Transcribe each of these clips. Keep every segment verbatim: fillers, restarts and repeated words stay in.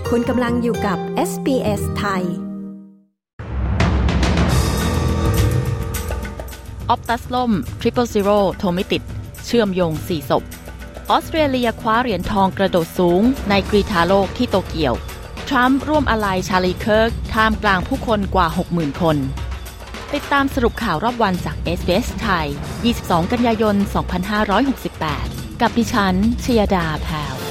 คุณกำลังอยู่กับ เอส บี เอส ไทยออปตัสล่ม Triple Zero โทรไม่ติดเชื่อมโยงสี่ศพออสเตรเลียคว้าเหรียญทองกระโดดสูงในกรีฑาโลกที่โตเกียวทรัมป์ร่วมอาลัยชาลีเคิร์กท่ามกลางผู้คนกว่า หกหมื่น คนติดตามสรุปข่าวรอบวันจาก เอส บี เอส ไทย ยี่สิบสอง กันยายน สองพันห้าร้อยหกสิบแปด กับดิฉันชยดาแพรว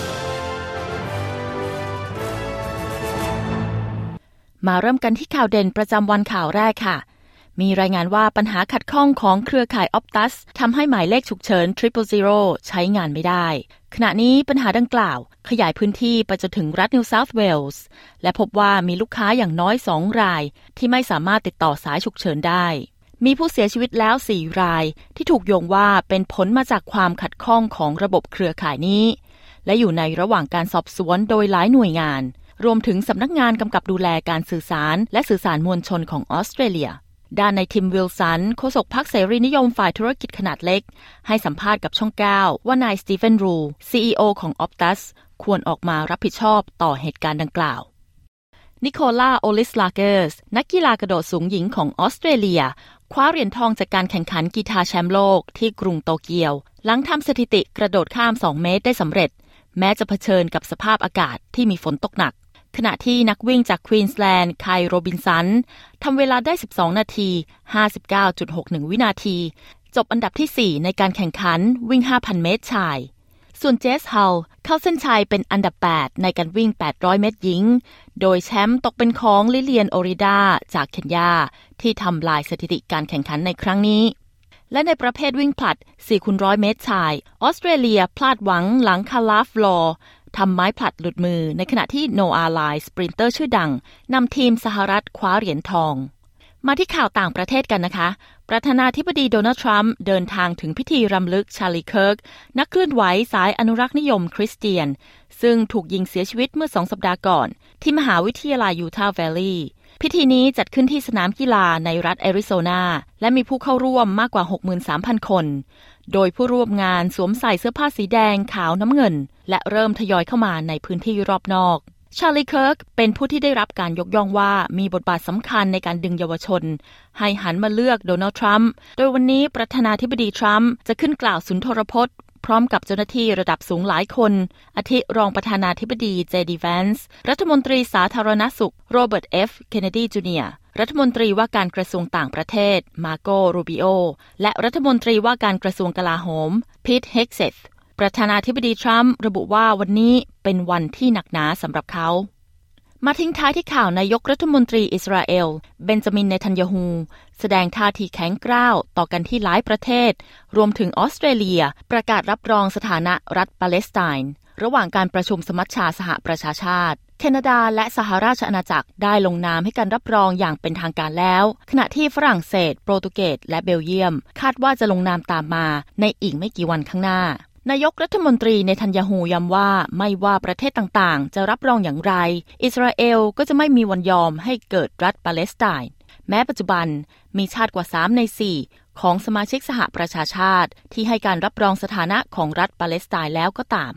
มาเริ่มกันที่ข่าวเด่นประจำวันข่าวแรกค่ะมีรายงานว่าปัญหาขัดข้องของเครือข่าย Optus ทำให้หมายเลขฉุกเฉิน Triple Zero ใช้งานไม่ได้ขณะนี้ปัญหาดังกล่าวขยายพื้นที่ไปจนถึงรัฐ New South Wales และพบว่ามีลูกค้าอย่างน้อยสองรายที่ไม่สามารถติดต่อสายฉุกเฉินได้มีผู้เสียชีวิตแล้วสี่รายที่ถูกโยงว่าเป็นผลมาจากความขัดข้องของระบบเครือข่ายนี้และอยู่ในระหว่างการสอบสวนโดยหลายหน่วยงานรวมถึงสำนักงานกำกับดูแลการสื่อสารและสื่อสารมวลชนของออสเตรเลียด้านในทิมวิลสันโฆษกพรรคเสรีนิยมฝ่ายธุรกิจขนาดเล็กให้สัมภาษณ์กับช่องเก้าว่านายสตีเฟนรู ซี อี โอ ของ Optus ควรออกมารับผิดชอบต่อเหตุการณ์ดังกล่าวนิโคล่าโอลิสลาเกอร์สนักกีฬากระโดดสูงหญิงของออสเตรเลียคว้าเหรียญทองจากการแข่งขันกีฬาแชมป์โลกที่กรุงโตเกียวหลังทำสถิติกระโดดข้ามสองเมตรได้สำเร็จแม้จะเผชิญกับสภาพอากาศที่มีฝนตกหนักขณะที่นักวิ่งจากควีนสแลนด์ไคลโรบินสันทำเวลาได้สิบสองนาที ห้าสิบเก้าจุดหกหนึ่ง วินาทีจบอันดับที่สี่ในการแข่งขันวิ่ง ห้าพัน เมตรชายส่วนเจสฮัลเข้าเส้นชัยเป็นอันดับแปดในการวิ่งแปดร้อยเมตรหญิงโดยแชมป์ตกเป็นของลิเลียนโอริดาจากเคนยาที่ทำลายสถิติการแข่งขันในครั้งนี้และในประเภทวิ่งผลัด สี่คูณร้อย เมตรชายออสเตรเลียพลาดหวังหลังคาลาฟลอทำไม้ผลัดหลุดมือในขณะที่โนอาห์ไลน์สปรินเตอร์ชื่อดังนำทีมสหรัฐคว้าเหรียญทองมาที่ข่าวต่างประเทศกันนะคะประธานาธิบดีโดนัลด์ทรัมป์เดินทางถึงพิธีรำลึกชาลีเคิร์กนักเคลื่อนไหวสายอนุรักษ์นิยมคริสเตียนซึ่งถูกยิงเสียชีวิตเมื่อสองสัปดาห์ก่อนที่มหาวิทยาลัยยูทาห์แวลลีย์พิธีนี้จัดขึ้นที่สนามกีฬาในรัฐแอริโซนาและมีผู้เข้าร่วมมากกว่า หกหมื่นสามพัน คนโดยผู้ร่วมงานสวมใส่เสื้อผ้าสีแดงขาวน้ำเงินและเริ่มทยอยเข้ามาในพื้นที่รอบนอกชาลีเคิร์กเป็นผู้ที่ได้รับการยกย่องว่ามีบทบาทสำคัญในการดึงเยาวชนให้หันมาเลือกโดนัลด์ทรัมป์โดยวันนี้ประธานาธิบดีทรัมป์จะขึ้นกล่าวสุนทรพจน์พร้อมกับเจ้าหน้าที่ระดับสูงหลายคนอาทิรองประธานาธิบดีเจดีแวนส์รัฐมนตรีสาธารณสุขโรเบิร์ตเอฟเคนเนดีจูเนียร์รัฐมนตรีว่าการกระทรวงต่างประเทศมาโกรูบิโอและรัฐมนตรีว่าการกระทรวงกลาโหมพีทเฮกเซธประธานาธิบดีทรัมป์ระบุว่าวันนี้เป็นวันที่หนักหนาสำหรับเขามาทิ้งท้ายที่ข่าวนายกรัฐมนตรีอิสราเอลเบนจามินเนทันยาฮูแสดงท่าทีแข็งกร้าวต่อกันที่หลายประเทศรวมถึงออสเตรเลียประกาศรับรองสถานะรัฐปาเลสไตน์ระหว่างการประชุมสมัชชาสหประชาชาติแคนาดาและสหราชอาณาจักรได้ลงนามให้การรับรองอย่างเป็นทางการแล้วขณะที่ฝรั่งเศสโปรตุเกสและเบลเยียมคาดว่าจะลงนามตามมาในอีกไม่กี่วันข้างหน้านายกรัฐมนตรีเนทันยาฮูย้ำว่าไม่ว่าประเทศต่างๆจะรับรองอย่างไรอิสราเอลก็จะไม่มีวันยอมให้เกิดรัฐปาเลสไตน์แม้ปัจจุบันมีชาติกว่าสามในสี่ของสมาชิกสหประชาชาติที่ให้การรับรองสถานะของรัฐปาเลสไตน์แล้วก็ตาม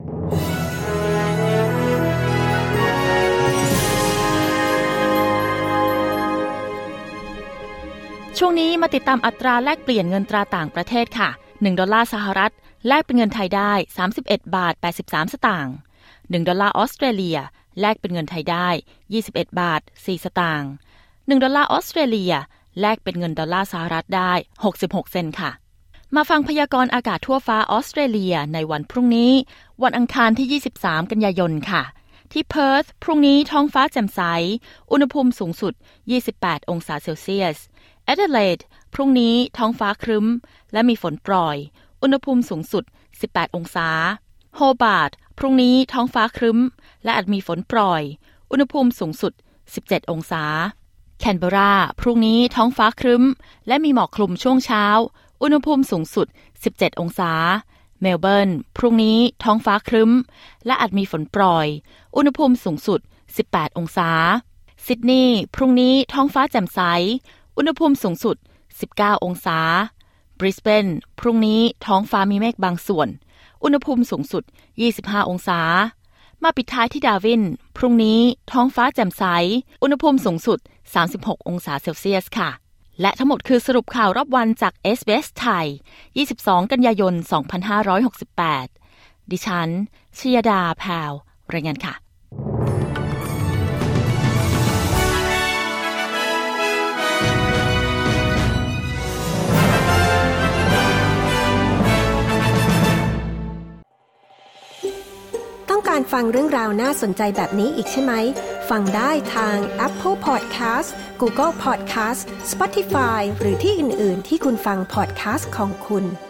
ช่วงนี้มาติดตามอัตราแลกเปลี่ยนเงินตราต่างประเทศค่ะหนึ่งดอลลาร์สหรัฐแลกเป็นเงินไทยได้สามสิบเอ็ดบาทแปดสิบสามสตางค์หนึ่งดอลลาร์ออสเตรเลียแลกเป็นเงินไทยได้ยี่สิบเอ็ดบาทสี่สตางค์หนึ่งดอลลาร์ออสเตรเลียแลกเป็นเงินดอลลาร์สหรัฐได้หกสิบหกเซนต์ค่ะมาฟังพยากรณ์อากาศทั่วฟ้าออสเตรเลียในวันพรุ่งนี้วันอังคารที่ยี่สิบสามกันยายนค่ะที่เพิร์ธพรุ่งนี้ท้องฟ้าแจ่มใสอุณหภูมิสูงสุดยี่สิบแปดองศาเซลเซียสแอดิเลดพรุ่งนี้ท้องฟ้าครึ้มและมีฝนโปรยอุณหภูมิสูงสุดสิบแปดองศาโฮบาร์ตพรุ่งนี้ท้องฟ้าครึ้มและอาจมีฝนโปรยอุณหภูมิสูงสุดสิบเจ็ดองศาแคนเบอราพรุ่งนี้ท้องฟ้าครึ้มและมีหมอกคลุมช่วงเช้าอุณหภูมิสูงสุดสิบเจ็ดองศาเมลเบิร์นพรุ่งนี้ท้องฟ้าครึ้มและอาจมีฝนโปรยอุณหภูมิสูงสุดสิบแปดองศาซิดนีย์พรุ่งนี้ท้องฟ้าแจ่มใสอุณหภูมิสูงสุดสิบเก้าองศาบริสเบนพรุ่งนี้ท้องฟ้ามีเมฆบางส่วนอุณหภูมิสูงสุดยี่สิบห้าองศามาปิดท้ายที่ดาร์วินพรุ่งนี้ท้องฟ้าแจ่มใสอุณหภูมิสูงสุดสามสิบหกองศาเซลเซียสค่ะและทั้งหมดคือสรุปข่าวรอบวันจาก เอส บี เอส ไทยยี่สิบสองกันยายนสองพันห้าร้อยหกสิบแปดดิฉันชยดาแพรวรายงานค่ะต้องการฟังเรื่องราวน่าสนใจแบบนี้อีกใช่ไหมฟังได้ทาง Apple Podcast Google Podcast Spotify หรือที่อื่นๆที่คุณฟัง podcast ของคุณ